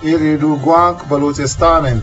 Iriduguank Baluchistan.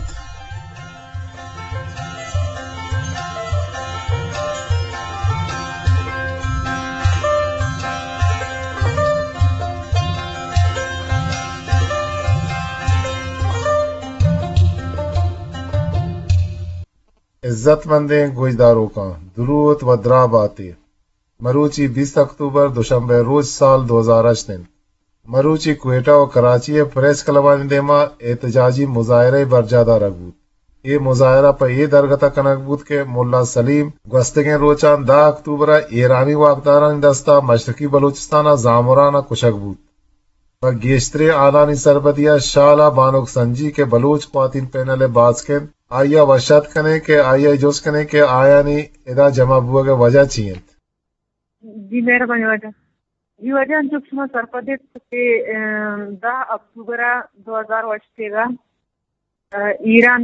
عزت مندیں گوجداروں کا درود و دراب آتے مروچی 20 اکتوبر دوشنبہ روز سال 2008 مروچی کوئٹہ و کراچی پریس کلبان دیما احتجاجی مظاہرے برجادہ رگود یہ مظاہرہ پر یہ درگتا کنک بود کہ ملا سلیم گستگیں روچان 10 اکتوبر ایرانی واقداران دستا مشرقی بلوچستانہ زامرانہ کشک بود و گیشتری آلانی سربدیہ شالہ بانوک سنجی کے بلوچ خواتین پینل باز کے آیا وشت کنے کہ آیا جوز کنے کہ آیا نی ادا جمع بوا کے وجہ چیئیں جی مہربانی وجہ یہ وجہ جو شما سرپدیت کے 10 اکتوبر 2008 گا ایران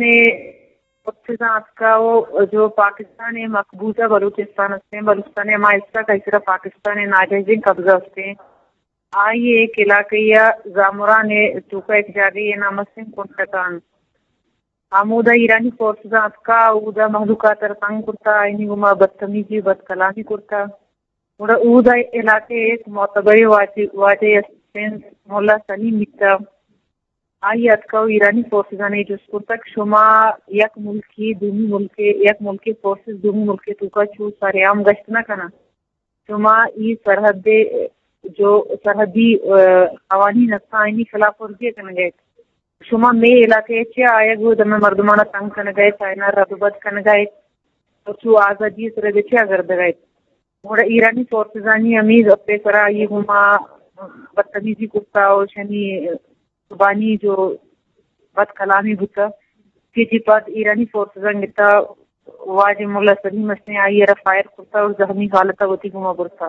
اتفاق کا وہ جو پاکستان مقبوضہ بلوچستان مائستہ کا اسرا پاکستان ناجائزین قبضہ ہوتے آئی ایک علاقیہ زامران چوکا ایک جاگی نامسن کنٹکان آمودہ ایرانی فورسز کا اودا محلوقات رسان کرتا اینی گما بدتمیزی بدکلامی کرتا اور اودا علاقے ایک معتبر واجہ اسپین مولا سلیم مکتا آئی اتکاو ایرانی فورسز نے جو سکرتک شما یک ملکی دومی ملکی یک ملکی فورسز دومی ملکی توکا چو ساریام گشت نہ کنا شما ای سرحد جو سرحدی قوانین اسانی خلاف ورزی کرنے گئے شما میں علاقے چے آیا گو دم مردمانہ تنگ کرنے گئے چائنا رببت کرنے گئے اور چو آزادی سر بچے اگر دگئے اور ایرانی فورسزانی امید اپنے سرا یہ گما بدتمیزی کرتا اور شنی زبانی جو بد کلامی بتا کہ جی پاد ایرانی فورسزان گتا واجہ مولا سلیم اسنے آئی رفائر کرتا اور زخمی حالتا ہوتی گما برتا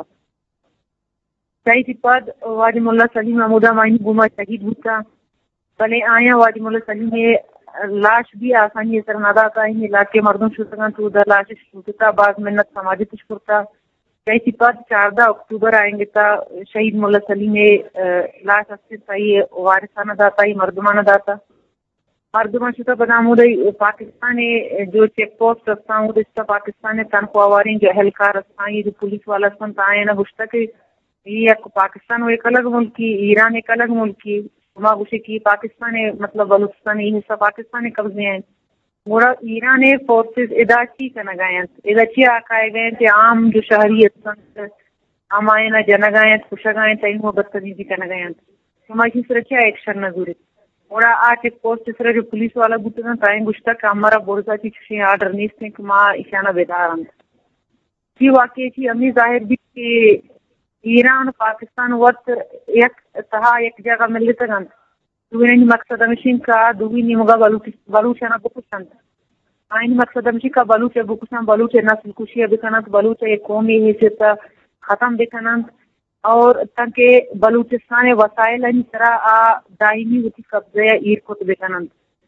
چاہی جی پاد واجہ مولا سلیم عمودہ معنی گما شہید ہوتا پہلے آیا واجی مولا سلیم لاش بھی آسانی اثر نادا کا ہی علاقے مردوں شوتگان تو دا لاش شوتتا بعض منت سماجی تشکرتا کئی سپاد 14 اکتوبر آئیں گے تا شہید مولا سلیم لاش اسے صحیح وارثانہ داتا ہی مردمانہ داتا مردمان شوتا بدامود پاکستان جو چیک پوسٹ رستان ہوں اس کا پاکستان تنخواوارین جو اہلکار رستان یہ جو پولیس والا سن تا آئے نا گشتا کہ یہ ایک پاکستان ایک الگ ملکی ایران ایک الگ ملکی ما گوشے کی پاکستان مطلب بلوچستان یہ حصہ پاکستان قبضے ہیں مورا ایران فورسز اداچی کا نگائیں اداچی آکائے گئے تھے عام جو شہریت عام آئے نا جنگائیں خوشگائیں تین وہ بدتمیزی کا نگائیں ہما کی سرچہ ایکشن نظوری مورا آج ایک پوسٹ سر جو پولیس والا بوتنا تائیں گشتا کہ ہمارا بورزا کی چشیں آرڈر نیست ہیں کہ ما اشانہ بیداران کی واقعی چی امی ظاہر بھی کہ ایران پاکستان وقت ایک تہا ایک جگہ ملتا گند دوینی مقصد ہمشین کا دوینی مگا بلوچانا بکشند آئین مقصد ہمشین کا بلوچ بکشند بلوچ نسل کشی بکنند بلوچ ایک قومی حیثیت ختم بکنند اور تاکہ بلوچستان وسائل ان طرح دائمی ہوتی قبضہ ایر کت بکنند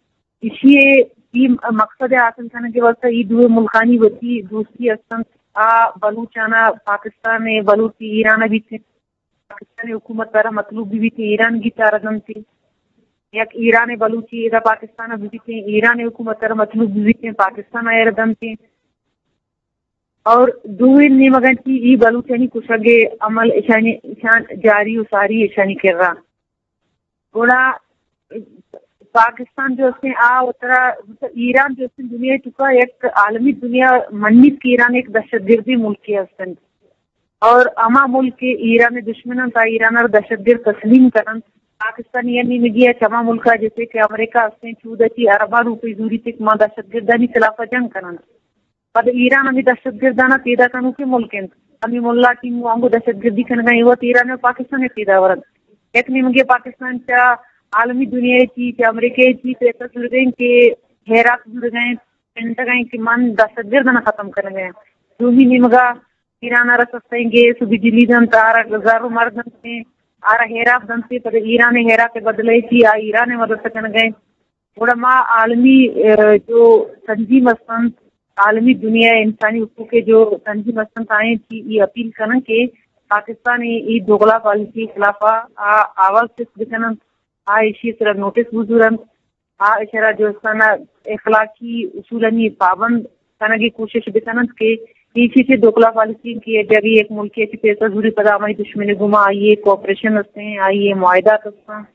اسی مقصد حاصل کرنے کے واسطہ یہ دو ملکانی ہوتی دوسری استنس بلوچانا پاکستان بلوچی ایران بھی تھے پاکستان حکومت پر مطلوب بھی تھے ایران کی چاردن تھی یک ایران بلوچی ادھا پاکستان بھی تھے ایران حکومت پر مطلوب بھی تھے پاکستان ایردن تھے اور دوین نیمگن کی ای بلوچانی کشگے عمل اشان جاری و ساری اشانی کر رہا گوڑا پاکستان جو اس نے اترا ایران جو اس نے دنیا چکا ایک عالمی دنیا منیت کی ایران ایک دہشت گردی ملک ہے اس اور اما ملک ایران دشمنان تا ایران اور دہشت گرد تسلیم کرن پاکستان یعنی میڈیا چما ملکہ جیسے کہ امریکہ اس نے 14 ارب روپے دوری تک ما دہشت گردانی خلاف جنگ کرن پد ایران ہمیں دہشت گردانہ پیدا کرنو کے ملک ہیں ہمیں ملا ٹیم وانگو دہشت گردی کرنا ہوا ایران اور پاکستان میں پیدا ورد ایک نہیں مجھے پاکستان کا عالمی دنیا کی کہ امریکہ کی پیسہ جڑ گئے کہ حیرات جڑ گئے پینٹا گئے کہ من دہشت گردانہ ختم کر گئے جو بھی نمگا ایران آرہ سستیں گے سو بجلی دن آرہ گزارو مردن سے آرہ حیرات دن سے پر ایران حیرات بدلے تھی ایران مدد سکن گئے تھوڑا ما عالمی جو تنظیم استن عالمی دنیا انسانی حقوق کے جو تنظیم استن آئیں تھی یہ اپیل کرنا کہ پاکستان یہ دوغلا پالیسی خلاف آواز سے بکنن اسی طرح نوٹس بزرگ اشرا جو سنا اخلاقی اصولنی پابند کرنے کی کوشش بکنند کہ اسی سے دوکلا پالیسی کی جب ایک ملک کی پیسہ ضروری پدامائی دشمنی گما آئیے کوپریشن ہوتے ہیں آئیے معاہدات ہوتے ہیں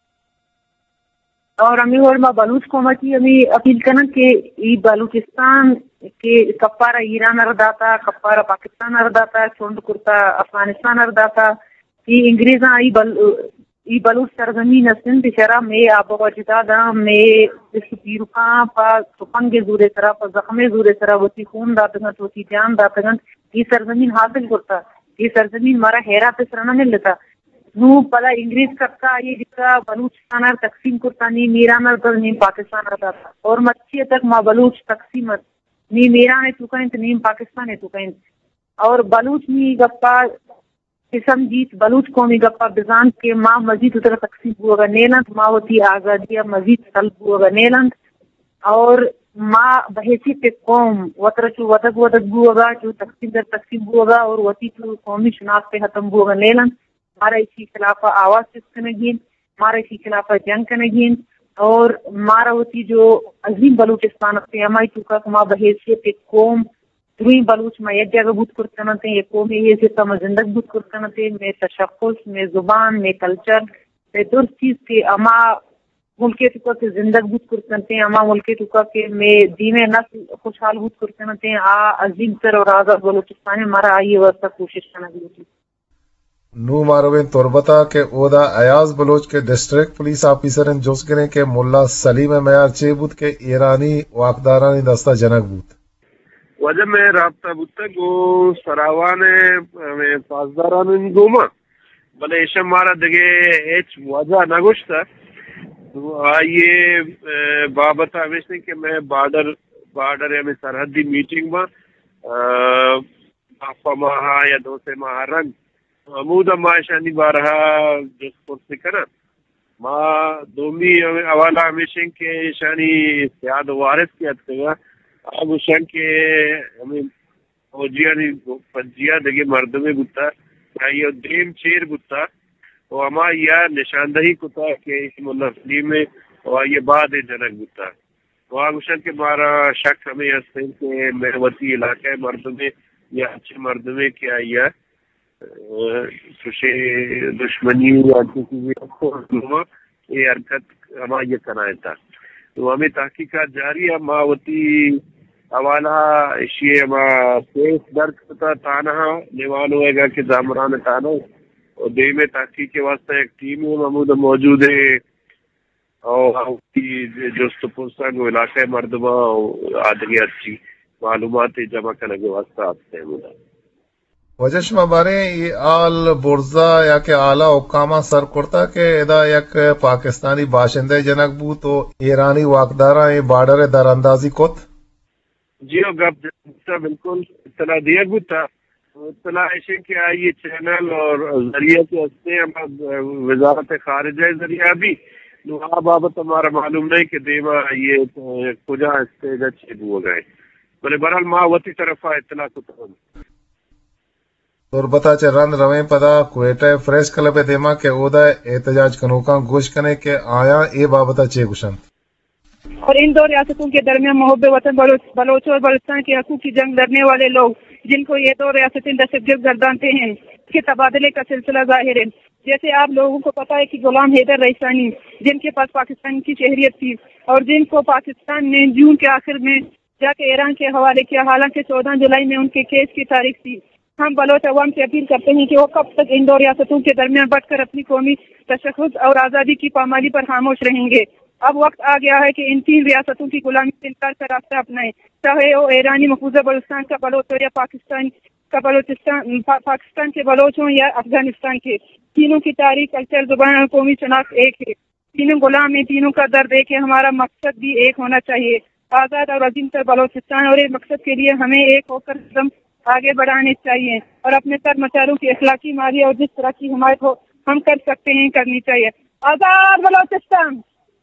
اور ہمیں اور ماں بلوچ قومتی ہمیں اپیل کرنا کہ یہ بلوچستان کے کپارا ایران ارداتا کپارا پاکستان ارداتا چونڈ کرتا افغانستان ارداتا یہ انگریزاں ای بلوچ سرزمین اسن بشرا میں آبا وجدادا میں اس پیروکاں پا سپنگ زورے سرا پا زخم زورے سرا وتی خون داتگنت وتی جان داتگنت یہ سرزمین حاصل کرتا یہ سرزمین مارا حیرہ پہ سرنا نہیں لیتا نو پلا انگریز کتا یہ جتا بلوچستان تقسیم کرتا نی میران ارد نیم پاکستان ارد اور مچھی تک ما بلوچ تقسیمت نی میران تو کہیں نیم پاکستان تو کہیں اور بلوچ نی گپا قسم جیت بلوچ قومی گپا بزان کے ماں مزید اتر تقسیم ہوگا نیلند ماں ہوتی آزادی مزید طلب ہوگا نیلند اور ماں بحیثیت قوم وطرچو وطک ہوگا جو تقسیم در تقسیم ہوگا اور وطی تو قومی شناخت ختم ہوگا نیلند ہمارا اسی خلاف آواز چسکنگین ہمارا اسی خلاف جنگ کنگین اور ہمارا ہوتی جو عظیم بلوچستان اپنے ہمائی چکا کما بحیثیت قوم دوئی بلوچ میں یک جگہ بود کرتنتے ہیں یہ قومی یہ ستا میں زندگ بود کرتنتے میں تشخص میں زبان میں کلچر میں در چیز کے اما ملکی چکا کے زندگ بود کرتنتے ہیں اما ملکی چکا کے میں دین نسل خوشحال بود کرتنتے ہیں عظیم تر اور آزاد بلوچستان ہمارا آئیے واسطہ کوشش کرنا بھی نو ماروین تربتا کے اودا ایاز بلوچ کے ڈسٹرکٹ پولیس آفیسر ان جوس گریں کہ ملا سلیم میار چے بود کے ایرانی واقدارانی دستہ جنک بود وجہ میں رابطہ بودتا گو سراوانے میں پاسداران گوما بلے ایشم مارا دگے ایچ وجہ نگوشتا آئیے بابتا ہمیشہ کہ میں بارڈر یا میں سرحدی میٹنگ میں آفا ماہا یا دو سے ماہا رنگ عمود ماشانی بارہا جس پرسی کرنا ماں دومی حوالہ ہمیشہ کہ شانی سیاد وارث کی حد کرگا اب شن کے ہمیں فوجیاں فجیاں دگے مردمے بتا یا دریم چیر بتا وہ ہما یا نشاندہی کتا کہ اس منفلی میں اور یہ بعد جنک بتا وہ شن کے مارا شک ہمیں ہستیں کہ محوتی علاقہ مردمے یا اچھے مردمے کیا یا دشمنی یا کسی یہ حرکت ہما یہ کنائے تھا تو ہمیں تحقیقات جاری ہے ماوتی حوالہ اشیے ہما پیس درد کتا تانہا نیوان ہوئے گا کہ زامران تانہ اور دے میں تحقیق کے واسطہ ایک ٹیم محمود موجود ہے اور جست پرسنگ و علاقہ مردمہ آدھگی اچھی معلومات جمع کرنے کے واسطہ آتے ہیں مدہ وجش مبارے یہ آل برزا یا کہ آلہ حکامہ سر کرتا کہ ادا یک پاکستانی باشندے جنک بو تو ایرانی واقدارہ بارڈر در اندازی کت جی گپ بالکل اطلاع دیا گتا اطلاع ایسے کہ یہ چینل اور ذریعہ کے ہستے ہم وزارت خارجہ ذریعہ بھی نوہا بابت ہمارا معلوم نہیں کہ دیما یہ کجا اسٹیج اچھے ہو گئے بلے برحال ماں وطی طرف اطلاع کتا اور بتا چے رند رویں پدا کوئٹہ فریش کلب دیما کے اودا احتجاج کنوکاں گوش کنے کے آیا اے بابتا چے گوشن اور ان دو ریاستوں کے درمیان محب وطن بلوچ اور بلوچستان کے حقوق کی جنگ لڑنے والے لوگ جن کو یہ دو ریاستیں دہشت گرد گردانتے ہیں کے تبادلے کا سلسلہ ظاہر ہے جیسے آپ لوگوں کو پتا ہے کہ غلام حیدر رئیسانی جن کے پاس پاکستان کی شہریت تھی اور جن کو پاکستان نے جون کے آخر میں جا کے ایران کے حوالے کیا حالانکہ 14 جولائی میں ان کے کیس کی تاریخ تھی ہم بلوچ عوام سے اپیل کرتے ہیں کہ وہ کب تک ان دو ریاستوں کے درمیان بٹ کر اپنی قومی تشخص اور آزادی کی پامالی پر خاموش رہیں گے اب وقت آ گیا ہے کہ ان تین ریاستوں کی غلامی سے انکار کا راستہ اپنائیں چاہے وہ ایرانی مقبوضہ بلوچستان کا بلوچ ہو یا پاکستان کے بلوچ ہوں یا افغانستان کے تینوں کی تاریخ کلچر زبان اور قومی شناخت ایک ہے تینوں غلام ہیں تینوں کا درد ایک ہے ہمارا مقصد بھی ایک ہونا چاہیے آزاد اور عظیم تر بلوچستان اور اس مقصد کے لیے ہمیں ایک ہو کر قدم آگے بڑھانے چاہیے اور اپنے سر مچاروں کی اخلاقی مالی اور جس طرح کی حمایت ہو ہم کر سکتے ہیں کرنی چاہیے آزاد بلوچستان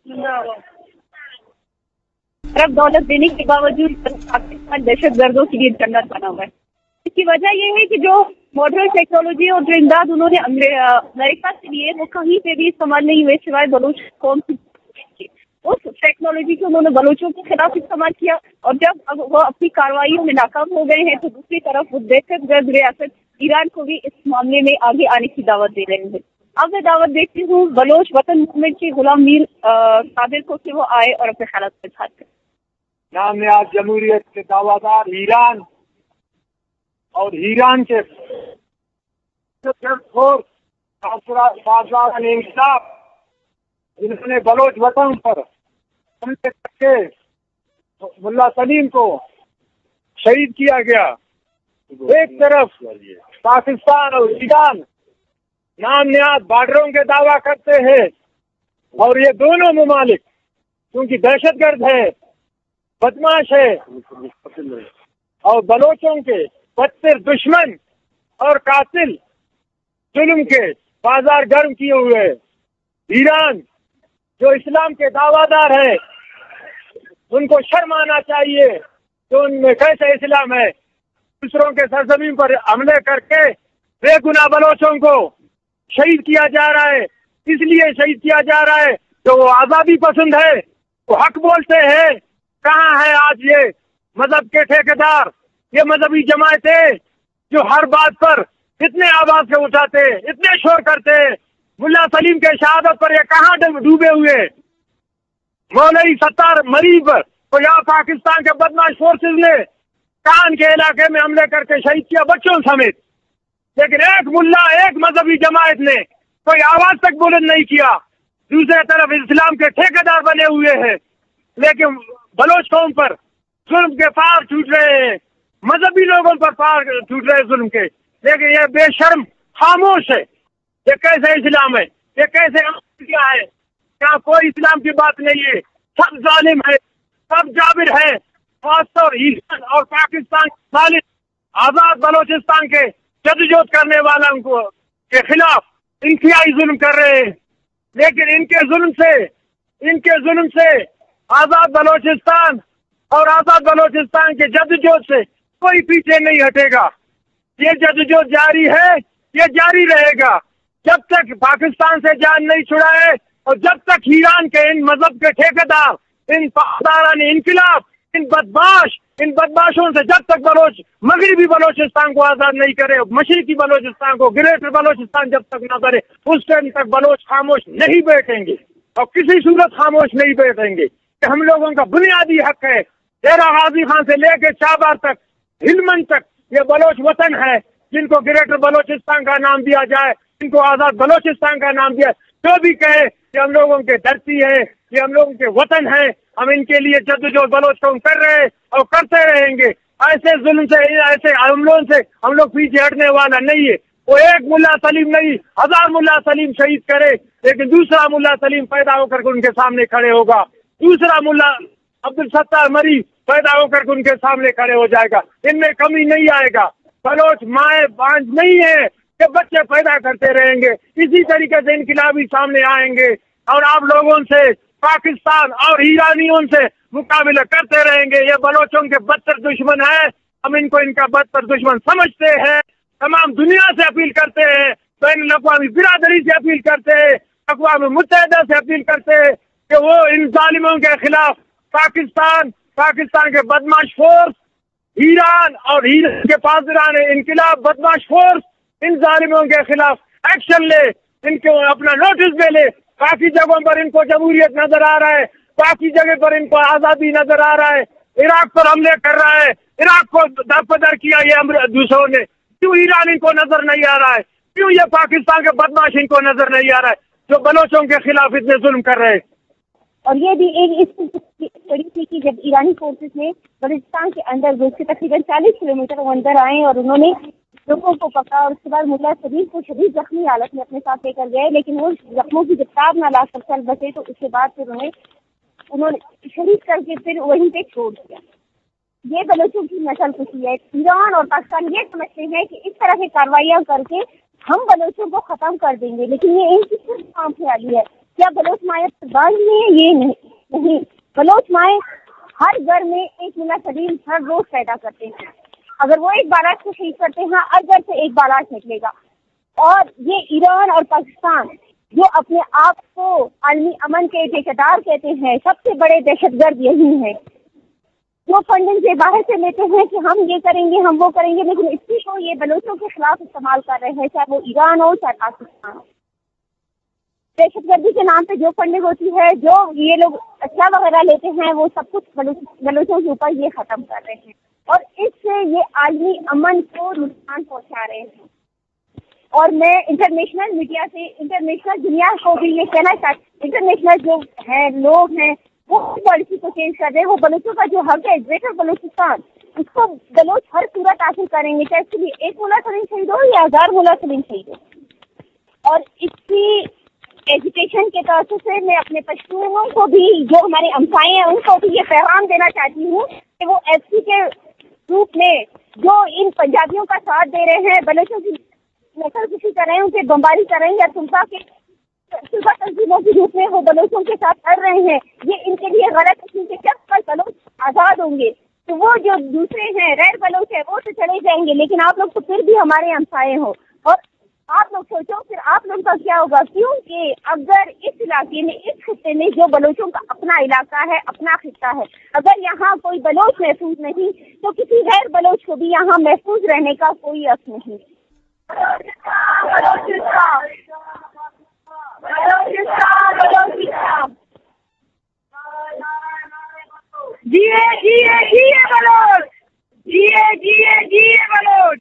عرب دولت دینے کے باوجود پاکستان دہشت گردوں کے لیے جنت بنا ہوا ہے اس کی وجہ یہ ہے کہ جو मॉडर्न टेक्नोलॉजी और जो इमदाद उन्होंने अमेरिका से लिए वो कहीं पे भी इस्तेमाल नहीं हुए सिवाय बलूच कौम की। उस टेक्नोलॉजी को उन्होंने बलूचों के खिलाफ इस्तेमाल किया और जब वो अपनी कार्रवाइयों में नाकाम हो गए हैं तो दूसरी तरफ वो दहशतगर्द रियासत ईरान को भी इस मामले में आगे आने की दावत दे रहे हैं। अब मैं दावत देती हूँ बलोच वतन मूवमेंट के गुलाम मीर कादिर को कि वो आए और अपने ख्यालात का इज़हार करें। नामयाब जमहूरियत के दावादार ईरान और ईरान के इंकलाब जिन्होंने बलोच वतन पर हमले करके मुल्ला सलीम को शहीद किया गया। एक तरफ पाकिस्तान और ईरान नामयाब बॉर्डरों के दावा करते हैं और ये दोनों ममालिक क्योंकि दहशतगर्द है, बदमाश है और बलोचों के बदतर दुश्मन और कातिल जुल्म के बाजार गर्म किए हुए। ईरान जो इस्लाम के दावादार है उनको शर्म आना चाहिए तो उनमें कैसे इस्लाम है। दूसरों के सरजमीन पर हमले करके बेगुनाह बलोचों को शहीद किया जा रहा है। इसलिए शहीद किया जा रहा है तो वो आज़ादी पसंद है, वो हक बोलते हैं। कहाँ है आज ये मजहब के ठेकेदार, ये मजहबी जमायतें जो हर बात पर इतने आवाज से उठाते, इतने शोर करते। मुल्ला सलीम के शहादत पर ये कहाँ डूबे हुए। मौलवी सत्तार मरीब को यहाँ पाकिस्तान के बदमाश फोर्सेज ने कान के इलाके में हमले करके शहीद किया बच्चों समेत। लेकिन एक मुल्ला, एक मजहबी जमायत ने कोई आवाज तक बुलंद नहीं किया। दूसरी तरफ इस्लाम के ठेकेदार बने हुए हैं लेकिन बलोच कौम पर जुल्म के पार टूट रहे हैं, मजहबी लोगों पर पार टूट रहे जुल्म के। लेकिन ये बेशर्म खामोश है। ये कैसे इस्लाम है, ये कैसे क्या है। क्या कोई इस्लाम की बात नहीं है। सब जालिम है, सब जाबिर है। खासतौर ईरान और पाकिस्तान सालिम आजाद बलोचिस्तान के जदोजहद करने वालों को के खिलाफ इंतहाई जुल्म कर रहे हैं। लेकिन इनके जुल्म से आजाद बलोचिस्तान और आजाद बलोचिस्तान के जदोजहद से कोई पीछे नहीं हटेगा। ये जदोजहद जारी है, ये जारी रहेगा जब तक पाकिस्तान से जान नहीं छुड़ाए और जब तक ईरान के इन मजहब के ठेकेदार, इन पासदारान इनकलाब, इन बदमाशों से जब तक मगरबी बलोचिस्तान को आजाद नहीं करे, मशरिकी बलोचिस्तान को, ग्रेटर बलोचिस्तान जब तक न करे, उस टाइम तक बलोच खामोश नहीं बैठेंगे और किसी सूरत खामोश नहीं बैठेंगे। कि हम लोगों का बुनियादी हक है। डेरा गाजी खान से लेकर चाबार तक, हिलमन तक ये बलोच वतन है जिनको ग्रेटर बलोचिस्तान का नाम दिया जाए, जिनको आजाद बलोचिस्तान का नाम दिया। जो भी कहे कि हम लोगों के धरती है, ये हम लोगों के वतन है, हम इनके लिए जद्दोजहद बलोच कौम कर रहे हैं और करते रहेंगे। ऐसे जुल्म से, ऐसे हमलों से हम लोग पीछे हटने वाला नहीं है। वो एक मुल्ला सलीम नहीं, 1000 मुल्ला सलीम शहीद करे लेकिन दूसरा मुल्ला सलीम पैदा होकर उनके सामने खड़े होगा। दूसरा मुल्ला अब्दुल सत्तार मरी पैदा होकर उनके सामने खड़े हो जाएगा। इनमें कमी नहीं आएगा। बलोच माए बांझ नहीं है कि बच्चे पैदा करते रहेंगे। इसी तरीके से इनकलाबी सामने आएंगे और आप लोगों से, पाकिस्तान और ईरानियों से मुकाबला करते रहेंगे। ये बलोचों के बदतर दुश्मन है, हम इनको इनका बदतर दुश्मन समझते हैं। तमाम दुनिया से अपील करते हैं, बैनुल-अक़वामी बिरादरी से अपील करते हैं, अक़वाम मुत्तहिदा से अपील करते हैं कि वो इन जालिमों के खिलाफ पाकिस्तान के बदमाश फोर्स, ईरान और ईरान के पासदारान इनकलाब बदमाश फोर्स इन जालिमों के खिलाफ एक्शन ले, इनको अपना नोटिस दे ले। बाकी जगहों पर इनको जमहूरियत नजर आ रहा है, बाकी जगह पर इनको आजादी नजर आ रहा है। इराक पर हमले कर रहा है, इराक को दरपदर किया ये दूसरों ने। क्यों ईरान इनको नजर नहीं आ रहा है? क्यों ये पाकिस्तान के बदमाश इनको नजर नहीं आ रहा है जो बलोचों के खिलाफ इतने जुल्म कर रहे हैं? और ये भी एक स्टोरी थी कि जब ईरानी फोर्सेस ने बलूचिस्तान के अंदर घुस के तकरीबन 40 किलोमीटर अंदर आए और उन्होंने लोगों को पकड़ा और उसके बाद मुल्ला सलीम को शदीद जख्मी हालत में अपने साथ लेकर गए, लेकिन वो जख्मों की जताब न ला कर चल बचे तो उसके बाद फिर उन्होंने शहीद करके फिर वहीं पे छोड़ दिया। ये बलोचों की नस्ल कुशी है। ईरान और पाकिस्तान ये समझते हैं कि इस तरह की कार्रवाइयाँ करके हम बलोचों को खत्म कर देंगे, लेकिन ये इनकी सिर्फ काम ख्याली है। क्या बलोच माए बांझ में है? ये नहीं। बलोच माए हर घर में एक मुल्ला सलीम हर रोज पैदा करते हैं। اگر وہ ایک بالاٹ کو شہید کرتے ہیں اجگر سے ایک بالاٹ نکلے گا. اور یہ ایران اور پاکستان جو اپنے آپ کو عالمی امن کے ٹھیکیدار کہتے ہیں، سب سے بڑے دہشت گرد یہی ہیں جو فنڈنگ سے باہر سے لیتے ہیں کہ ہم یہ کریں گے ہم وہ کریں گے، لیکن اسی کو یہ بلوچوں کے خلاف استعمال کر رہے ہیں، چاہے وہ ایران ہو چاہے پاکستان ہو. دہشت گردی کے نام پہ جو فنڈنگ ہوتی ہے، جو یہ لوگ اسلحہ وغیرہ لیتے ہیں، وہ سب کچھ بلوچوں کے اوپر یہ ختم کر رہے ہیں اور اس سے یہ عالمی امن کو نقصان پہنچا رہے ہیں. اور میں انٹرنیشنل میڈیا سے انٹرنیشنل دنیا کو بھی یہ کہنا چاہتی ہوں، انٹرنیشنل جو ہے لوگ ہیں وہ پالیسی کو چینج کر رہے ہیں. وہ بلوچوں کا جو حق ہے گریٹر بلوچستان، اس کو بلوچ ہر صورت حاصل کریں گے، چاہے اس کے لیے 1 مولا سلیم شہید ہو یا 1000 مولا سلیم شہید ہو. اور اس کی ایجوکیشن کے تعلق سے میں اپنے پشتونوں کو بھی، جو ہمارے ہمسائے ہیں، ان کو بھی یہ پیغام دینا چاہتی ہوں کہ وہ ایس سی کے گروپ میں جو ان پنجابیوں کا ساتھ دے رہے ہیں، بلوچوں کی نسل کشی کر رہے ہیں، ان سے بمباری کر رہے ہیں، یا صلح تنظیموں کے روپ میں وہ بلوچوں کے ساتھ لڑ رہے ہیں، یہ ان کے لیے غلط ہے. کیونکہ جب کل بلوچ آزاد ہوں گے تو وہ جو دوسرے ہیں غیر بلوچ ہیں وہ تو چلے جائیں گے، لیکن آپ لوگ تو پھر بھی ہمارے ہمسائے ہو. اور آپ لوگ سوچو پھر آپ لوگ کا کیا ہوگا، کیونکہ اگر اس علاقے میں، اس خطے میں جو بلوچوں کا اپنا علاقہ ہے، اپنا خطہ ہے، اگر یہاں کوئی بلوچ محفوظ نہیں تو کسی غیر بلوچ کو بھی یہاں محفوظ رہنے کا کوئی حق نہیں. جیے جیے جیے بلوچ، جیے جیے جیے بلوچ.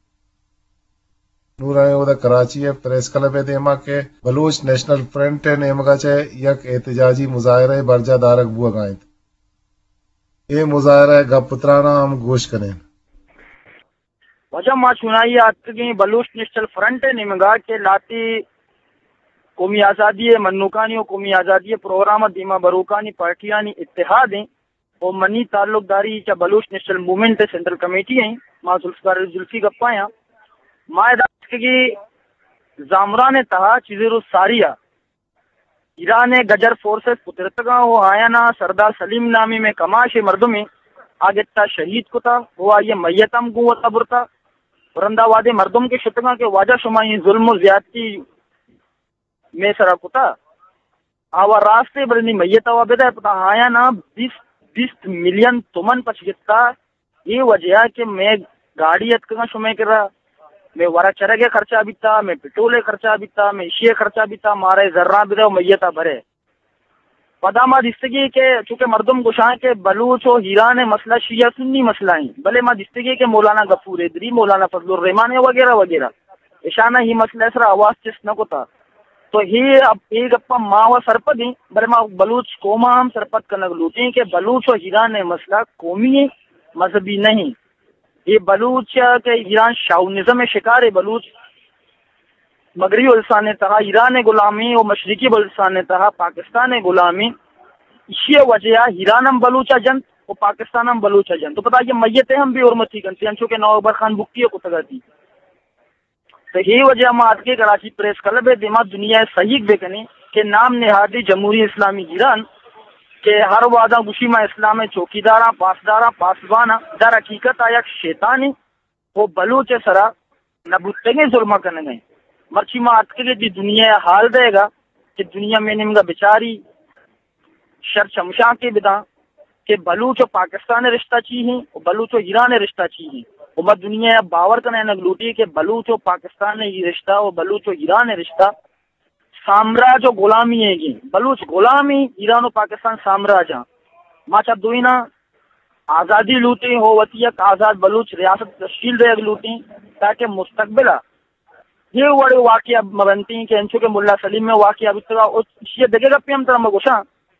نورائے ودا کراچی پریس کلب دیما کے بلوچ نیشنل فرنٹ نیمگا چے یک احتجاجی مظاہرہ برجا دارک بو گائیں. یہ مظاہرہ گپ پترانا ہم گوش کریں. وجہ ما چنائی آتگیں بلوچ نیشنل فرنٹ نیمگا کے لاتی قومی آزادی منوکانی و قومی آزادی پروگرام دیما بروکانی پارٹیانی اتحاد ہیں اور منی تعلق داری چا Baloch National Movement central committee ہیں. ما زلفی گپایا ما کی زامران تہا چیزر ساریہ ایران گجر فورسز پترتگا ہو آیانا سردار سلیم نامی میں کماش مردمی آگتا شہید کتا ہوا یہ میتم گوتا برتا ورندہ وادے مردم کے شتگا کے واجہ شمائی ظلم و زیادتی میں سرا کتا آوا راستے برنی میتا وابدہ پتا آیانا 20 ملین تومن پچ گتا. یہ وجہ کہ میں گاڑی اتکا شمائے کرا، میں ورا چرگے خرچہ بیتا، میں پٹرولے خرچہ بیتا، میں اشیے خرچہ بیتا، مارے ذرہ بیتا میتا بھرے. پدا ما دستگی کے چونکہ مردم گشاں کے بلوچ و ہیران مسئلہ شیعہ سنی مسئلہ ہیں، بلے ما دستگی کے مولانا غفور ادری، مولانا فضل الرحمان وغیرہ وغیرہ اشانہ ہی مسئلہ سر آواز چس نہ کو تھا. تو ہی اب ایک اپا ماں و سرپد ہیں، بلے ما بلوچ قوما ہم سرپد کنگ لوٹیں کہ بلوچ و ہیران مسئلہ قومی مذہبی نہیں. یہ بلوچ کے ایران شاونزم شکار بلوچ مغربی بلوچستان تہا ایران غلامی اور مشرقی بلوچستان تہا پاکستان غلامی، اسی وجہ ایرانم بلوچا جن اور پاکستانم بلوچا جن. تو پتا یہ میتیں ہم بھی حرمتی کرتے ہیں چونکہ نو اکبر خان بکتی کو تگاتی. تو یہی وجہ ہم آج کے کراچی پریس کلب دیما دنیا صحیح بکنی کہ نام نہادی جمہوری اسلامی ایران کہ ہر وعدہ گشیما اسلام چوکیداراں پاسداراں پاسبانا در حقیقت آیا شیطانی وہ بلوچ سرا نبوتگیں ظلم کرنے گئے. مرچی ما آتکے دی دنیا حال دے گا کہ دنیا میں نمگا بچاری شر شمشاں کے بدا کہ بلوچ و پاکستان رشتہ چی ہیں اور بلوچ و ایران رشتہ چی ہیں. اور دنیا باور کرنے نگلوٹی کہ بلوچ و پاکستان یہ رشتہ اور بلوچ و ایران رشتہ سامراج و غلامی ہے گی. بلوچ غلامی ایران و پاکستان سامراج ہیں. ماچا دوئینا آزادی لوٹیں ہو وطیق آزاد بلوچ ریاست تشکیل دے لوٹیں تاکہ مستقبلہ یہ وڑے واقعہ مبنتی ہیں کہ انچو کے ملا سلیم میں واقعہ بتگا یہ دگے گا پی ہم طرح مگوشاں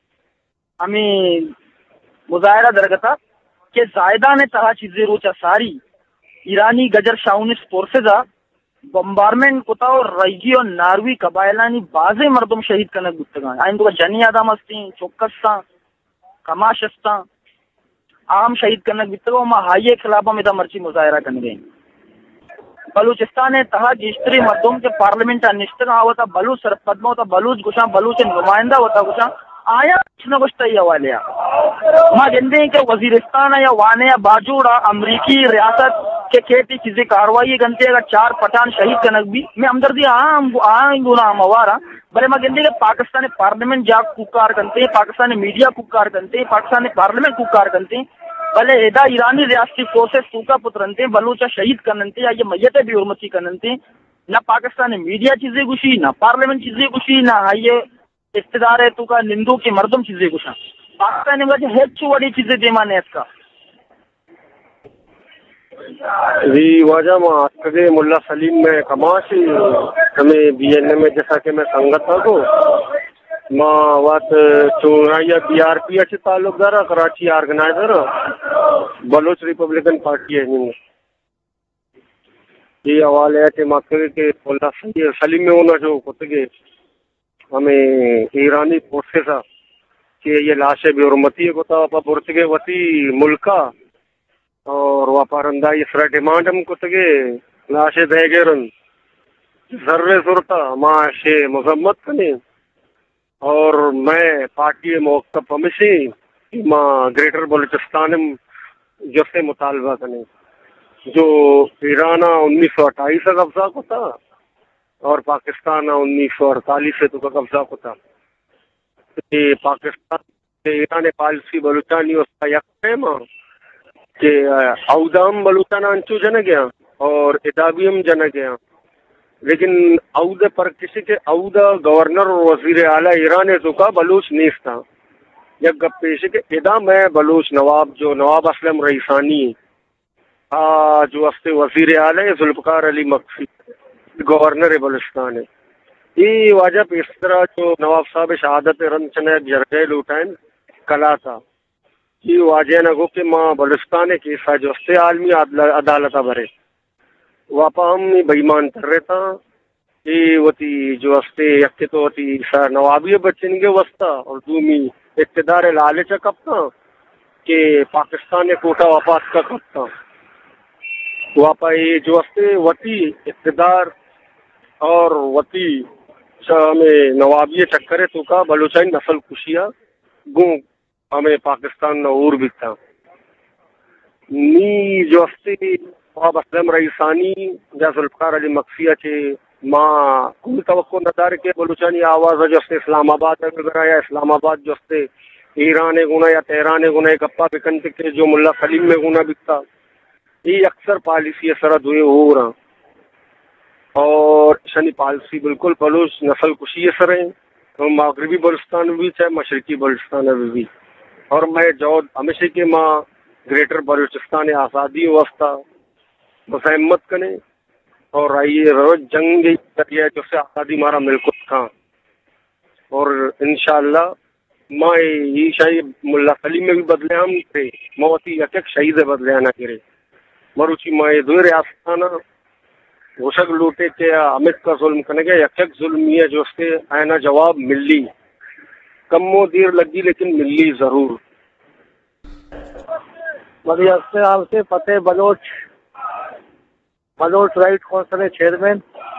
ہمیں مظاہرہ درگتا کہ زائدہ نے تہا چیزیں روچا ساری ایرانی گجر شاونس فورسزا بمبارمنٹ کتا اور ریگی اور ناروی قبائلانی بازے مردم شہید کرنے گتگاں آئین تو جنی آدم ہستیں چوکستاں کماشستاں عام شہید کرنے گتگاں ما ہائیے خلافہ میں دا مرچی مظاہرہ کرنے گئے. بلوچستان تہا گیشتری مردم کے پارلیمنٹ نشتگاں ہوتا بلوچ سرپدمہ ہوتا بلوچ گشاں بلوچ نمائندہ ہوتا گشاں آیا کچھ نہ کچھ تیہ والیا ما جندے ہیں کہ وزیرستان یا وانے یا باجوڑا امریکی ریاست کہ کہتی چیزیں کاروائی گنتے اگر 4 پٹھان شہید کنک بھی میں ہمدردی گنا موارا بلے میں گندے کہ پاکستان پارلیمنٹ جا کار کنتے ہیں، پاکستان میڈیا کار کنتے ہیں، پاکستان پارلیمنٹ کار کنتے ہیں، بھلے ادا ایرانی ریاستی فورسز سوکا پترنتے بلوچا شہید کرنتے یا یہ میتیں بھی حرمتی کرنتے نہ پاکستان میڈیا چیزیں گوشی نہ پارلیمنٹ چیزیں گوشی نہ یہ اقتدار ہے تو کا نندو کے مردم چیزیں گوشا پاکستان نے ہیچ بڑی چیزیں دے مانے اس کا جی واجہ ماں کگے ملا سلیم میں کماشی ہمیں بی این اے میں جیسا کہ میں سنگت تھا تو ماں وات چونائیا بی آر پی اچھے تعلق دارا Karachi organiser Baloch Republican Party ہے یہ حوالے ہے کہ ماں کہ ملا سلیم میں ہونا جو کتگے ہمیں ایرانی فورسز تھا کہ یہ لاشیں بے حرمتی کو تھا برتگے وتی ملکہ اور واپارندہ اسرا ڈیمانڈ ہم کو تگے لاشے دے گے رن ذرے صورتا ماں شے مذمت کنے اور میں پارٹی موقع پمشی ماں گریٹر بلوچستان جو سے مطالبہ کنے جو ایران 1928 کا قبضہ کو تھا اور پاکستان 1948 سے تو کا قبضہ کو تھا پاکستان سے ایران پالسی بلوچانی اس کا یک ہے ماں کہ اودام بلوچانہ انچو جن گیا اور ادابیم جن گیا لیکن اود پر کسی کے اود گورنر اور وزیر اعلیٰ ایران تو کا بلوچ نیس تھا یک گپ پیش کے ادا میں بلوچ نواب جو نواب اسلم رئیسانی جو اس وزیر اعلیٰ ذوالفقار علی مکسی گورنر بلوچستان ہے یہ واجہ پہ اس طرح جو نواب صاحب شہادت رن چنے جرگے لوٹائن کلا تھا یہ واجہ نگو کہ ماں بلوچستان کے سا جو سے عالمی عدالت بھرے واپا ہم بےمان کر رہے تھا یہ وتی جو استے یک تو وتی سا نوابی بچن کے وسطہ اور دومی اقتدار لالچ کب تھا کہ پاکستان کوٹا وفات کا کب تھا واپا یہ جو استے وتی اقتدار اور وتی ہمیں نوابی چکرے تو کا بلوچائی نسل کشیا گوں ہمیں پاکستان نہ اور بھی تھا نی جو استے نواب اسلم رئیسانی یا ذوالفقار علی مکسیہ کے ماں کوئی توقع نہ دار کے بلوچانی آواز جو استے اسلام آباد وغیرہ یا اسلام آباد جو استے ایران گنا یا تہران گنا گپا بکنتے کے جو ملا سلیم میں گنا بکتا یہ اکثر پالیسی سرد ہوئے ہو رہا اور شنی پالیسی بالکل بلوچ نسل کشی سر ہیں مغربی بلوچستان بھی چاہے مشرقی بلوچستان بھی اور میں جو ہمیشہ کے ماں گریٹر بلوچستان آزادی واسطہ مزاحمت کرنے اور آئیے روز جنگ جو سے آزادی مارا ملک تھا اور انشاءاللہ میں یہ شاہی ملا سلیم میں بھی بدلے ہم تھے موتی یک شہید بدلے نہ کرے مروچی میں دو ریاستانہ وشک لوٹے کے امت کا ظلم کرنے گیا یک ظلمی جو اس کے آئینہ جواب ملی کم و دیر لگی لیکن ملی ضرور مری نام سے Fateh Baloch right council chairman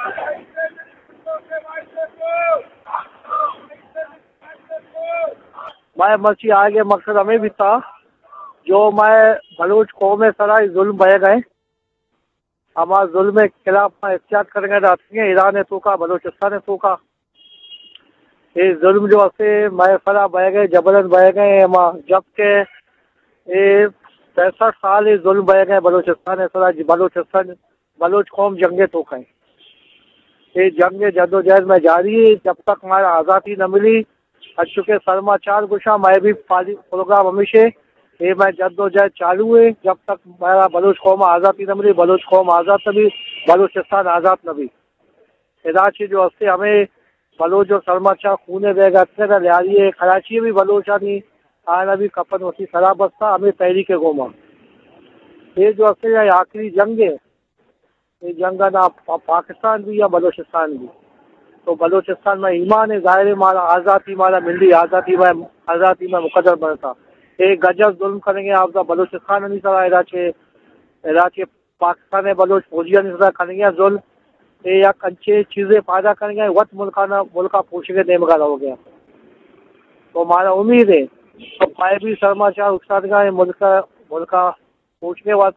میں مرچی آگے مقصد ہمیں بھی تھا جو میں بلوچ قوم سرا ظلم بہ گئے ہمارا ظلم کے خلاف میں احتیاط کریں گے رہتی ہیں ایران تو کا بلوچستان تو کا یہ ظلم جو سے میں سرا بہ گئے جبرن بہ گئے جب کہ یہ 65 سال یہ ظلم بہ گئے بلوچستان سرا بلوچستان بلوچ قوم جنگیں تو کہیں یہ جنگ جدوجہد میں جاری ہے جب تک ہمارا آزادی نہ ملی چکے سرما 4 گشا میں بھی پروگرام ہمیشہ یہ میں جدوجہد چالو ہے جب تک ہمارا بلوچ قوم آزادی نہ ملی بلوچ قوم آزاد نہ بھی بلوچستان آزاد نہ بھی علاقے جو ہستے ہمیں بلوچ جو سرما 4 خونے دے گا لہٰذی کراچی بھی بلوچانی آنا بھی کپن ہوتی خراب بستا ہمیں تحریک گوما یہ جو ہستے آخری جنگ ہے یہ جنگ نہ پاکستان بھی یا بلوچستان بھی تو بلوچستان میں ایمان ہے ظاہر مارا آزادی مارا ملی آزادی میں مقدر بنتا ایک گجر ظلم کریں گے آپ کا بلوچستان نہیں سرا علاقے پاکستان بلوچ فوجیاں نہیں سرا کریں گے ظلم یہ یا کنچے چیزیں پیدا کریں گے وقت ملکہ پوچھ کے دے مگا ہو گیا تو ہمارا امید ہے تو پائے بھی سرما 4 استاد کا ملکہ پوچھنے واسطہ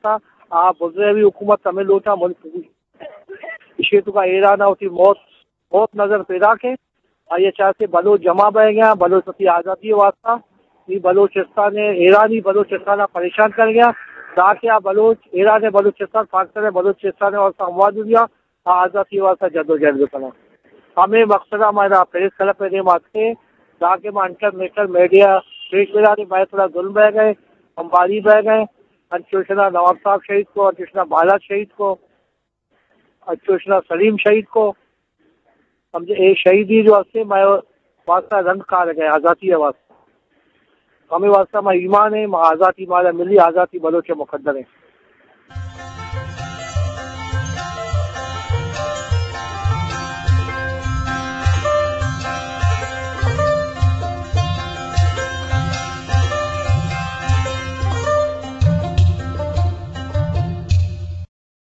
बुज़ुर्ग भी हुकूमत तमिल लोटा मुल्क इशे तो का ईरान होती मौत नजर पैदा के और ये चाहते बलोच जमा बह गया बलोच की आज़ादी वास्ता ये बलोचिस्तान ने ईरानी बलोचिस्तान परेशान कर गया ताकि आप बलोच ईरान ने बलोचिस्तान पाकिस्तान बलोचिस्तान और संवाद दिया आज़ादी वास्ता जदोजहद करना हमें मकसद हमारा प्रेस कल पे माथे ताकि अंटर मेटर मीडिया प्रेस मीडिया ने थोड़ा जुल्म बह गए अंबारी बह गए अंशोषणा नवाब साहब शहीद को अंशोषणा बाला शहीद को अंशोषणा सलीम शहीद को समझे एक शहीदी जो हस्ते मैं वास्ता रंग कार गए आज़ादी वास्ता हमें वास्ता मैं ईमान है मैं आज़ादी माला मिली आज़ादी बलोच मुकद्दर है